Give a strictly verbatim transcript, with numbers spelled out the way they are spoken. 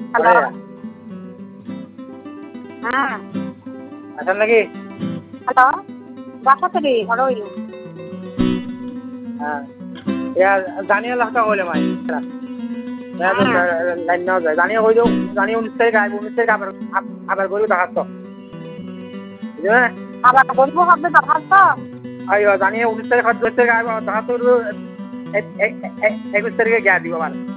Hello. হ্যাঁ। আছেন নাকি? হ্যালো। বাসাতে রে হলোই। হ্যাঁ। ইয়া জানিয়ে লাখটা কইলে মাই। লাইন নাও যায় জানিয়ে কই দিও জানিয়ে উনিশ তারিখ আইব উনিশ তারিখ আবার আবার গরু দেখাচ্ছ বুঝলে আবার বলবো হবে দেখাচ্ছ আইও জানিয়ে উনিশ তারিখ দশ তারিখ আইব দেখাচ্ছ একুশ তারিখে গিয়া দিব আবার